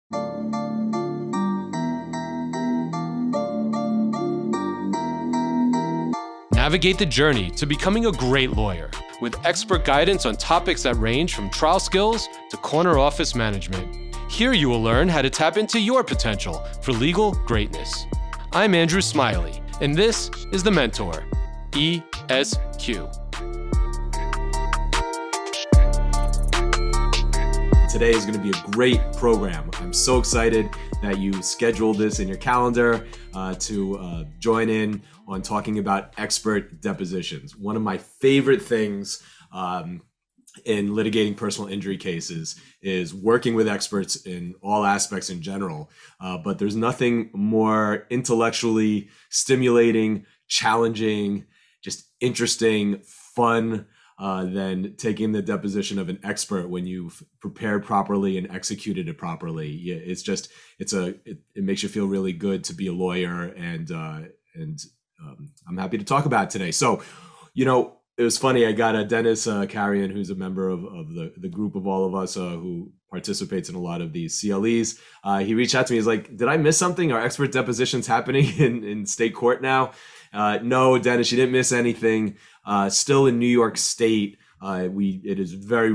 Navigate the journey to becoming a great lawyer with expert guidance on topics that range from trial skills to corner office management. Here you will learn how to tap into your potential for legal greatness. I'm Andrew Smiley, and this is The Mentor, ESQ. Today is going to be a great program. I'm so excited that you scheduled this in your calendar to join in on talking about expert depositions. One of my favorite things in litigating personal injury cases is working with experts in all aspects in general. But there's nothing more intellectually stimulating, challenging, just interesting, fun than taking the deposition of an expert when you've prepared properly and executed it properly. Yeah, it makes you feel really good to be a lawyer, and I'm happy to talk about it today. So, it was funny. I got Dennis Carrion, who's a member of the group of all of us who participates in a lot of these CLEs. He reached out to me. He's like, "Did I miss something? Are expert depositions happening in state court now?" No, Dennis, you didn't miss anything. Still in New York State, it is very